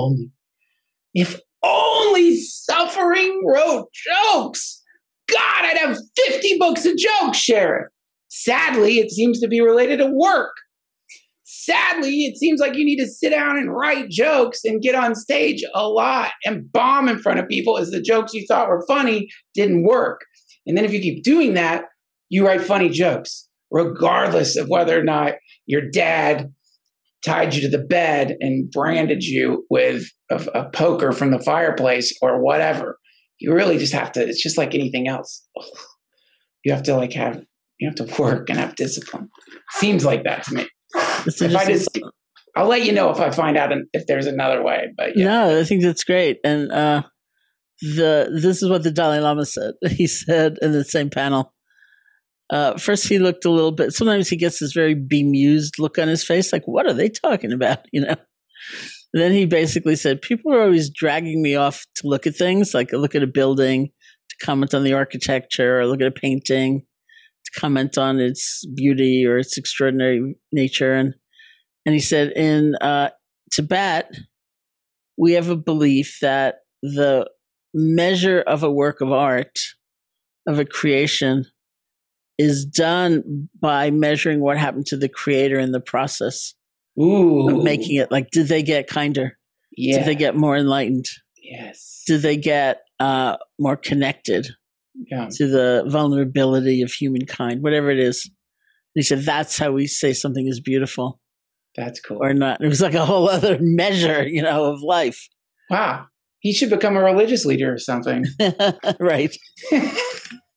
only suffering wrote jokes. God, I'd have 50 books of jokes, Sheriff. Sadly, it seems to be related to work. Sadly, it seems like you need to sit down and write jokes and get on stage a lot and bomb in front of people as the jokes you thought were funny didn't work. And then if you keep doing that, you write funny jokes, regardless of whether or not your dad tied you to the bed and branded you with a poker from the fireplace or whatever. You really just have to, it's just like anything else. You have to work and have discipline. Seems like that to me. I'll let you know if I find out if there's another way. But yeah. No, I think that's great. And this is what the Dalai Lama said. He said in the same panel, first he looked a little bit, sometimes he gets this very bemused look on his face, like, what are they talking about? Then he basically said, people are always dragging me off to look at things, like look at a building, to comment on the architecture, or look at a painting, to comment on its beauty or its extraordinary nature. And he said, in Tibet, we have a belief that the measure of a work of art, of a creation, is done by measuring what happened to the creator in the process of making it. Like, did they get kinder? Yeah. Did they get more enlightened? Yes. Did they get more connected to the vulnerability of humankind, whatever it is? And he said, that's how we say something is beautiful. That's cool. Or not. It was like a whole other measure, of life. Wow. He should become a religious leader or something. Right.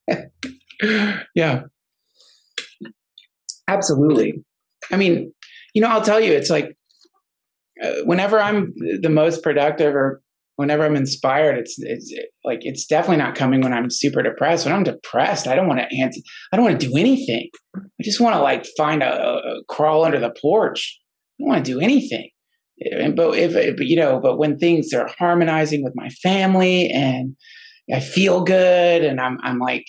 Yeah. Absolutely. I mean, I'll tell you, it's like whenever I'm the most productive or whenever I'm inspired, it's definitely not coming when I'm super depressed. When I'm depressed, I don't want to do anything. I just want to like find a crawl under the porch. I don't want to do anything. But when things are harmonizing with my family and I feel good and I'm like,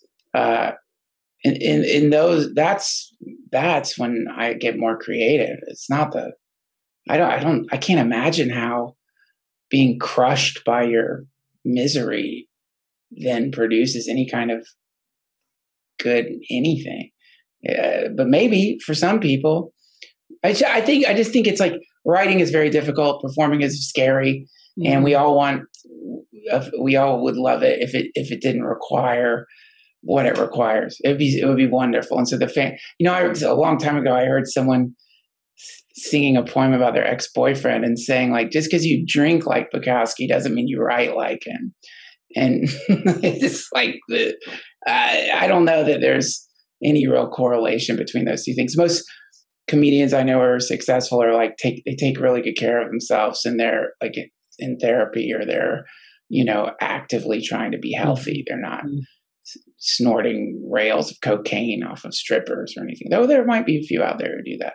in those, that's when I get more creative. It's not I can't imagine how being crushed by your misery then produces any kind of good anything. But maybe for some people, I just think it's like writing is very difficult. Performing is scary. Mm-hmm. And we all would love it if it didn't require what it requires. It would be wonderful. And so a long time ago, I heard someone singing a poem about their ex-boyfriend and saying like, just because you drink like Bukowski doesn't mean you write like him. And it's like, I don't know that there's any real correlation between those two things. Most comedians I know are successful or like they take really good care of themselves and they're like in therapy or they're, actively trying to be healthy. They're not snorting rails of cocaine off of strippers or anything, though there might be a few out there who do that.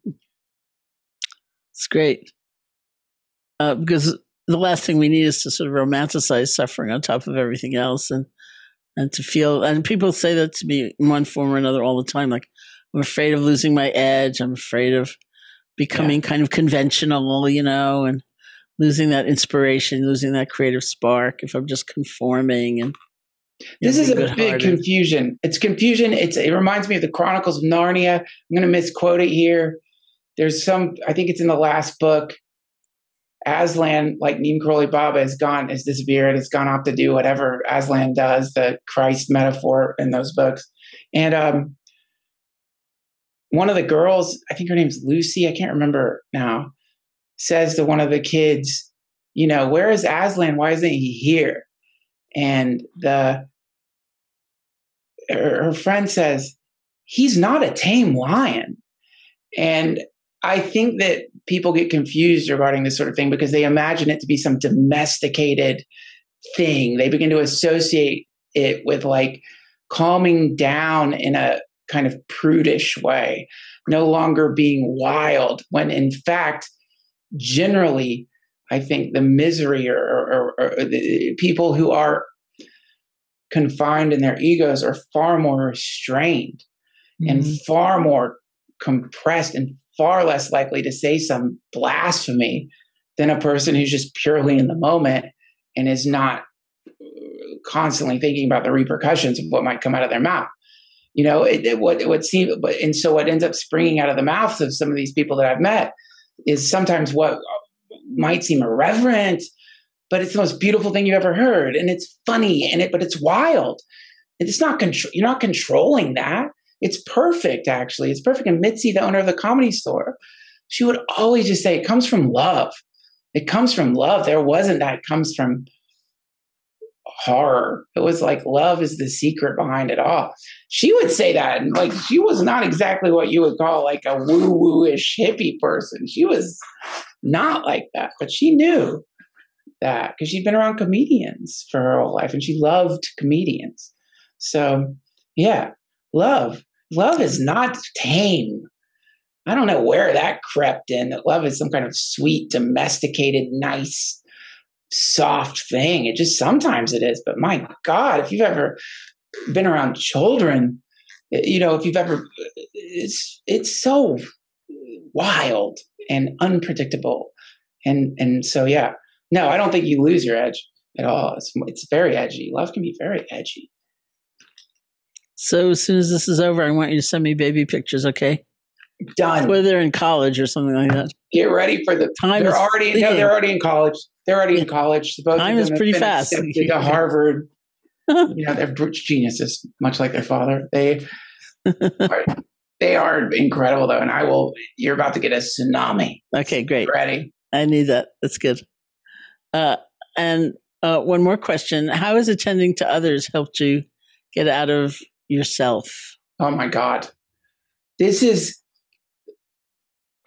It's great. Because the last thing we need is to sort of romanticize suffering on top of everything else and to feel, and people say that to me in one form or another all the time. Like, I'm afraid of losing my edge. I'm afraid of becoming kind of conventional, and losing that inspiration, losing that creative spark if I'm just conforming. And this is a big confusion. It's confusion. It reminds me of the Chronicles of Narnia. I'm going to misquote it here. There's I think it's in the last book. Aslan, like Neem Karoli Baba, has disappeared. It's gone off to do whatever Aslan does, the Christ metaphor in those books. And one of the girls, I think her name's Lucy, I can't remember now, says to one of the kids, where is Aslan? Why isn't he here? And her friend says, he's not a tame lion. And I think that people get confused regarding this sort of thing because they imagine it to be some domesticated thing. They begin to associate it with like calming down in a kind of prudish way, no longer being wild, when in fact, generally, I think the misery or the people who are confined in their egos are far more restrained and far more compressed and far less likely to say some blasphemy than a person who's just purely in the moment and is not constantly thinking about the repercussions of what might come out of their mouth. What ends up springing out of the mouths of some of these people that I've met is sometimes what might seem irreverent, but it's the most beautiful thing you've ever heard. And it's funny but it's wild. It's not you're not controlling that. It's perfect, actually. It's perfect. And Mitzi, the owner of the Comedy Store, she would always just say, it comes from love. It comes from love. There wasn't that. It comes from horror. It was like, love is the secret behind it all. She would say that. And like, she was not exactly what you would call like a woo-woo-ish hippie person. She was not like that. But she knew that because she'd been around comedians for her whole life and she loved comedians. So, yeah. Love is not tame. I don't know where that crept in. That love is some kind of sweet, domesticated, nice, soft thing. It just sometimes it is. But my God, if you've ever been around children, if you've ever, it's so wild and unpredictable. And so, yeah, no, I don't think you lose your edge at all. It's very edgy. Love can be very edgy. So as soon as this is over, I want you to send me baby pictures, okay? Done. Whether they're in college or something like that. Get ready for the time. They're already in college. They're already in college. Both time is pretty fast. To Harvard. They're brute geniuses, much like their father. They are incredible, though. And you're about to get a tsunami. Okay, great. Ready? I need that. That's good. And one more question. How has attending to others helped you get out of yourself? Oh my God. This is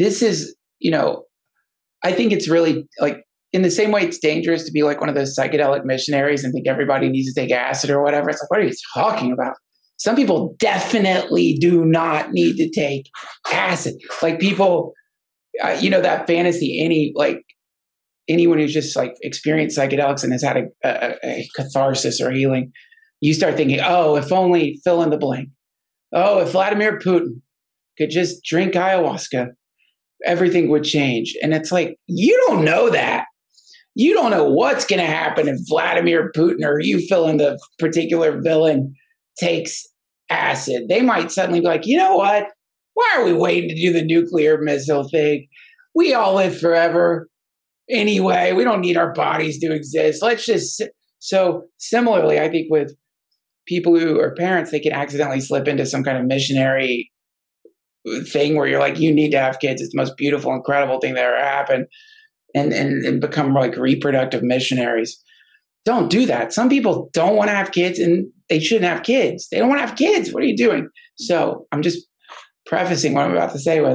this is, I think it's really like, in the same way it's dangerous to be like one of those psychedelic missionaries and think everybody needs to take acid or whatever. It's like, what are you talking about? Some people definitely do not need to take acid. Like people, that fantasy, anyone who's just like experienced psychedelics and has had a catharsis or healing, you start thinking, oh, if only fill in the blank. Oh, if Vladimir Putin could just drink ayahuasca, everything would change. And it's like, you don't know that. You don't know what's going to happen if Vladimir Putin or you fill in the particular villain takes acid. They might suddenly be like, you know what? Why are we waiting to do the nuclear missile thing? We all live forever anyway. We don't need our bodies to exist. So similarly, I think with people who are parents, they can accidentally slip into some kind of missionary thing where you're like, you need to have kids. It's the most beautiful, incredible thing that ever happened. And become like reproductive missionaries. Don't do that. Some people don't want to have kids and they shouldn't have kids. They don't want to have kids. What are you doing? So I'm just prefacing what I'm about to say with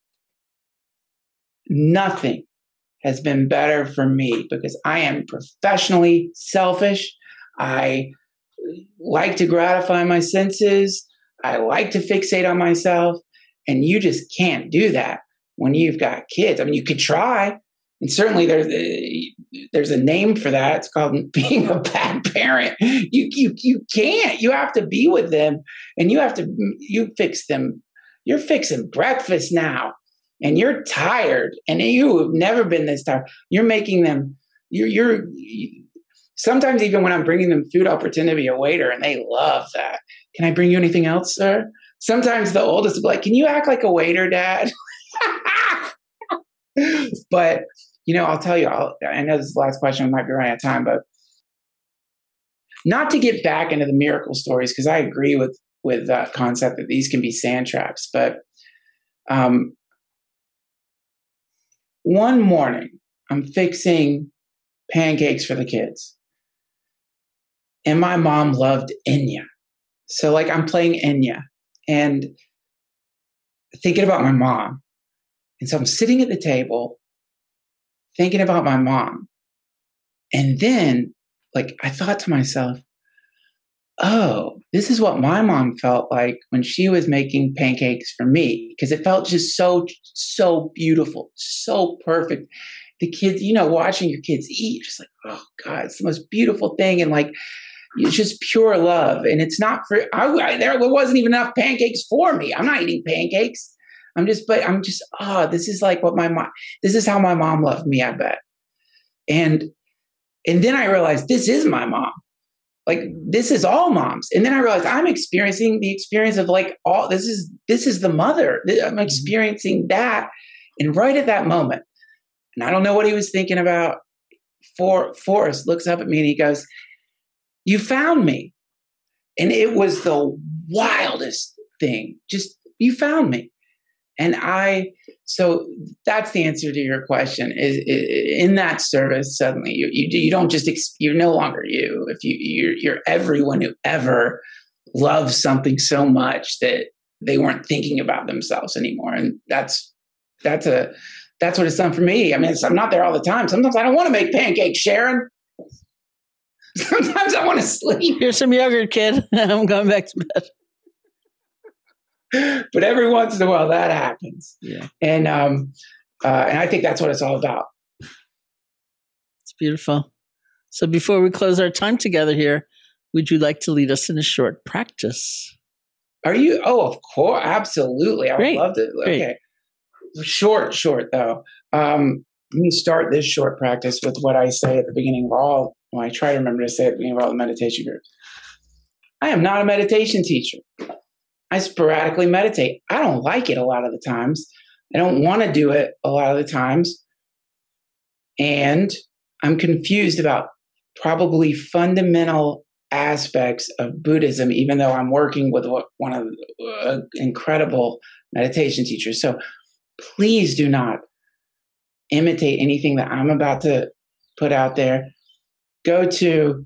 nothing has been better for me because I am professionally selfish. I like to gratify my senses. I like to fixate on myself. And you just can't do that when you've got kids. I mean, you could try. And certainly there's a name for that. It's called being a bad parent. You can't. You have to be with them and you fix them. You're fixing breakfast now and you're tired and you have never been this tired. You're making them, you're sometimes even when I'm bringing them food, I'll pretend to be a waiter and they love that. Can I bring you anything else, sir? Sometimes the oldest will be like, can you act like a waiter, Dad? But I'll tell you, I know this is the last question, we might be running out of time, but not to get back into the miracle stories, because I agree with that concept that these can be sand traps. But one morning, I'm fixing pancakes for the kids. And my mom loved Enya. So like I'm playing Enya and thinking about my mom. And so I'm sitting at the table thinking about my mom. And then like I thought to myself, oh, this is what my mom felt like when she was making pancakes for me. Because it felt just so beautiful, so perfect. The kids, watching your kids eat, just like, oh God, it's the most beautiful thing. And like, it's just pure love. And it's not for, there wasn't even enough pancakes for me. I'm not eating pancakes. This is like what this is how my mom loved me, I bet. And then I realized this is my mom. Like this is all moms. And then I realized I'm experiencing the experience of like this is the mother. I'm experiencing that. And right at that moment, and I don't know what he was thinking about, Forrest looks up at me and he goes, you found me. And it was the wildest thing. Just, you found me. And so that's the answer to your question is in that service, suddenly you don't just, you're no longer you. If you're everyone who ever loves something so much that they weren't thinking about themselves anymore. And that's what it's done for me. I mean, I'm not there all the time. Sometimes I don't want to make pancakes, Sharon. Sometimes I want to sleep. Here's some yogurt, kid. I'm going back to bed. But every once in a while that happens. Yeah. And I think that's what it's all about. It's beautiful. So before we close our time together here, would you like to lead us in a short practice? Are you? Oh, of course. Absolutely. I would love to. Great. Okay. Short though. Let me start this short practice with what I say at the beginning of all. Well, I try to remember to say at the beginning of all the meditation groups. I am not a meditation teacher. I sporadically meditate. I don't like it a lot of the times. I don't want to do it a lot of the times. And I'm confused about probably fundamental aspects of Buddhism, even though I'm working with one of the incredible meditation teachers. So please do not imitate anything that I'm about to put out there. Go to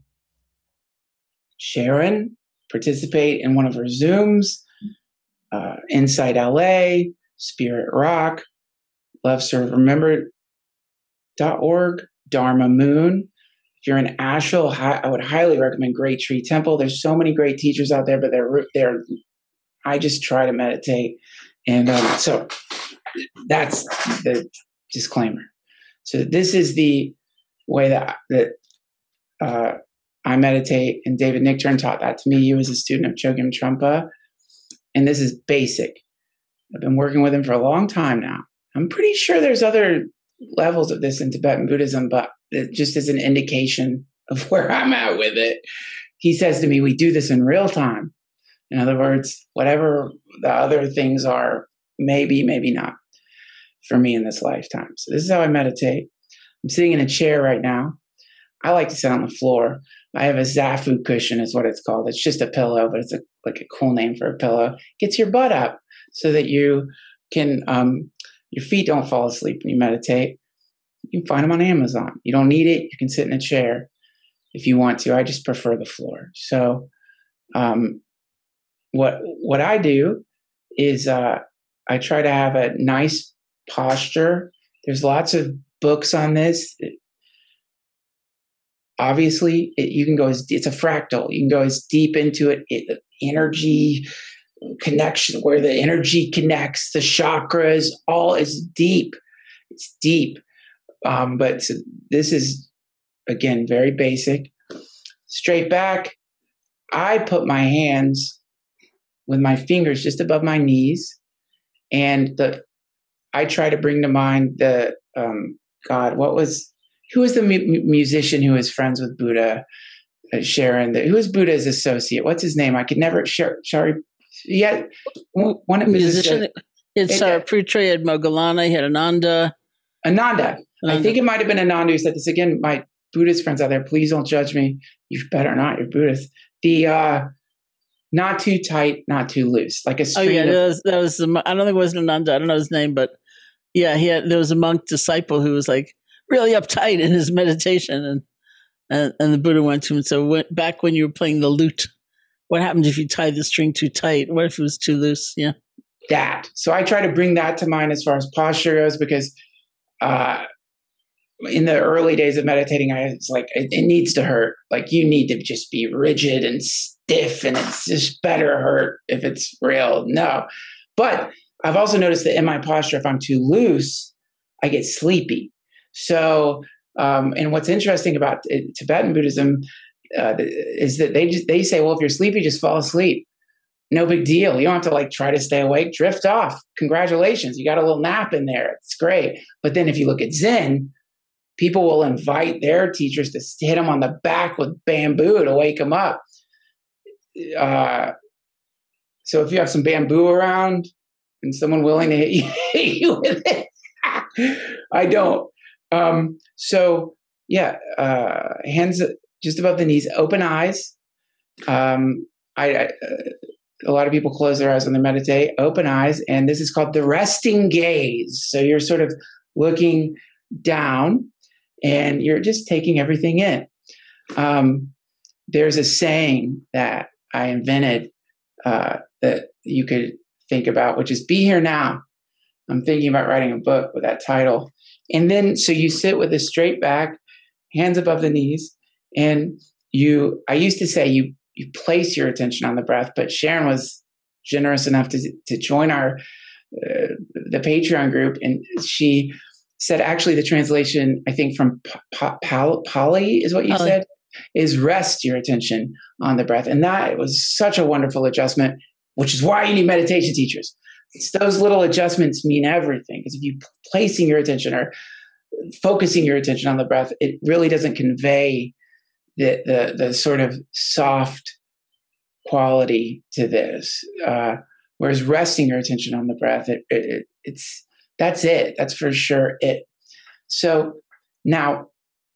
Sharon, participate in one of her Zooms, Inside LA, Spirit Rock, loveserveremember.org, Dharma Moon. If you're in Asheville, I would highly recommend Great Tree Temple. There's so many great teachers out there, but I just try to meditate. And so that's the disclaimer. So this is the way that I meditate, and David Nichtern taught that to me. He was a student of Chogyam Trungpa, and this is basic. I've been working with him for a long time now. I'm pretty sure there's other levels of this in Tibetan Buddhism, but it just is an indication of where I'm at with it. He says to me, we do this in real time. In other words, whatever the other things are, maybe not for me in this lifetime. So this is how I meditate. I'm sitting in a chair right now. I like to sit on the floor. I have a Zafu cushion is what it's called. It's just a pillow, but it's like a cool name for a pillow. Gets your butt up so that you can, your feet don't fall asleep when you meditate. You can find them on Amazon. You don't need it. You can sit in a chair if you want to. I just prefer the floor. So what I do is I try to have a nice posture. There's lots of books on this. Obviously, you can go it's a fractal. You can go as deep into it. The energy connection, where the energy connects, the chakras, all is deep. It's deep. But so this is, again, very basic. Straight back, I put my hands with my fingers just above my knees, and I try to bring to mind the who was the musician who was friends with Buddha, Sharon? Who was Buddha's associate? What's his name? I could never. Yeah, one of musician. It's Putri Moggallana. He had Ananda. I think it might have been Ananda who said this. Again, my Buddhist friends out there, please don't judge me. You better not. You're Buddhist. The not too tight, not too loose, like a string. Oh yeah, that was. I don't think it was Ananda. I don't know his name, but yeah, there was a monk disciple who was like really uptight in his meditation, and the Buddha went to him and said, back when you were playing the lute, what happens if you tie the string too tight? What if it was too loose? Yeah, that. So I try to bring that to mind as far as posture goes, because in the early days of meditating, I was like, it needs to hurt. Like, you need to just be rigid and stiff, and it's just better hurt if it's real. No. But I've also noticed that in my posture, if I'm too loose, I get sleepy. So, and what's interesting about Tibetan Buddhism is that they say, well, if you're sleepy, just fall asleep. No big deal. You don't have to like try to stay awake. Drift off. Congratulations. You got a little nap in there. It's great. But then if you look at Zen, people will invite their teachers to hit them on the back with bamboo to wake them up. So if you have some bamboo around and someone willing to hit you with it, I don't. So yeah, hands just above the knees, open eyes. A lot of people close their eyes when they meditate, open eyes, and this is called the resting gaze. So you're sort of looking down and you're just taking everything in. There's a saying that I invented that you could think about, which is be here now. I'm thinking about writing a book with that title. And then, so you sit with a straight back, hands above the knees, and I used to say you place your attention on the breath, but Sharon was generous enough to join the Patreon group. And she said, actually, the translation, I think from Pali is what you said, is rest your attention on the breath. And that was such a wonderful adjustment, which is why you need meditation teachers. It's those little adjustments mean everything. Because if you placing your attention or focusing your attention on the breath, it really doesn't convey the sort of soft quality to this. Whereas resting your attention on the breath, that's it. That's for sure it. So now,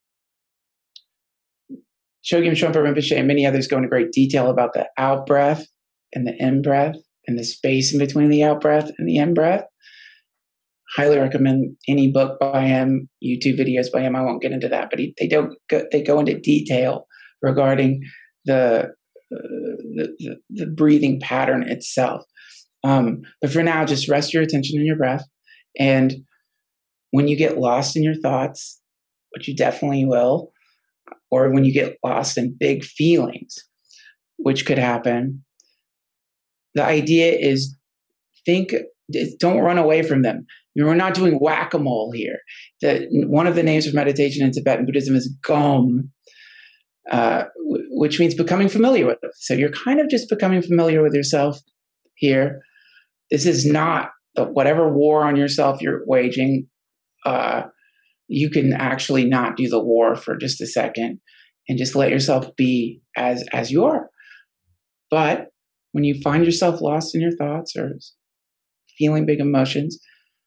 Chogyam Trungpa Rinpoche and many others go into great detail about the out breath and the in breath and the space in between the out breath and the in breath. Highly recommend any book by him, YouTube videos by him. I won't get into that, but they go into detail regarding the breathing pattern itself. But for now, just rest your attention on your breath, and when you get lost in your thoughts, which you definitely will, or when you get lost in big feelings, which could happen, the idea is don't run away from them. We're not doing whack-a-mole here. One of the names of meditation in Tibetan Buddhism is Gom, which means becoming familiar with it. So you're kind of just becoming familiar with yourself here. This is not whatever war on yourself you're waging. You can actually not do the war for just a second and just let yourself be as you are. But when you find yourself lost in your thoughts or feeling big emotions,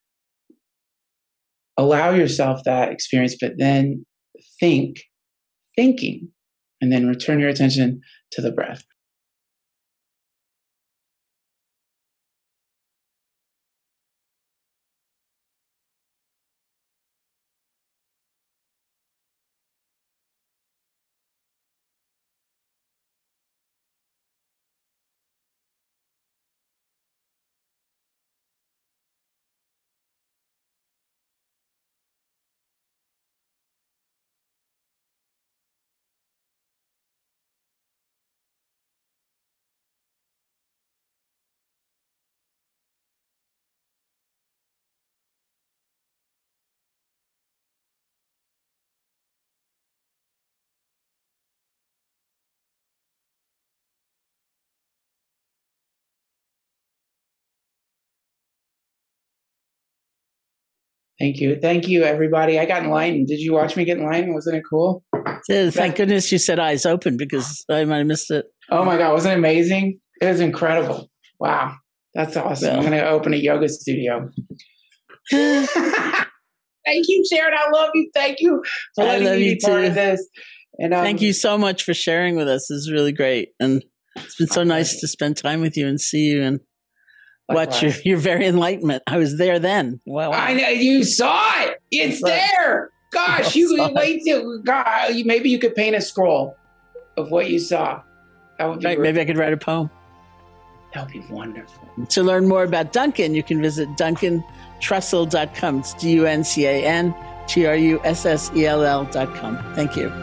allow yourself that experience, but then thinking, and then return your attention to the breath. Thank you. Thank you, everybody. I got enlightened. Did you watch me get enlightened? Wasn't it cool? Thank goodness you said eyes open, because I might have missed it. Oh my God. Wasn't it amazing? It was incredible. Wow. That's awesome. Well, I'm going to open a yoga studio. Thank you, Sharon. I love you. Thank you for letting me be part of this. And thank you so much for sharing with us. This is really great. And it's been so nice to spend time with you and see you and watch your very enlightenment. I was there then. Wow. I know, you saw it. It's there. Gosh, you wait till God. Maybe you could paint a scroll of what you saw. That would be right. Maybe I could write a poem. That would be wonderful. To learn more about Duncan, you can visit DuncanTrussell.com. It's DuncanTrussell.com. Thank you.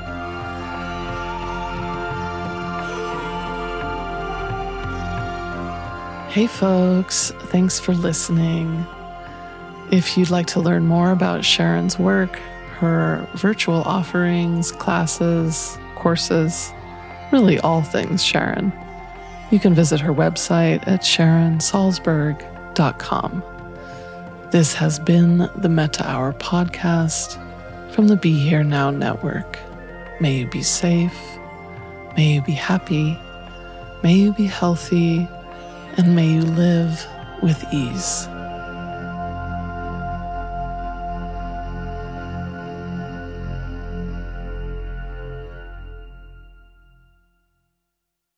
Hey folks, thanks for listening. If you'd like to learn more about Sharon's work, her virtual offerings, classes, courses, really all things Sharon, you can visit her website at SharonSalzberg.com. This has been the Metta Hour podcast from the Be Here Now Network. May you be safe, may you be happy, may you be healthy, and may you live with ease.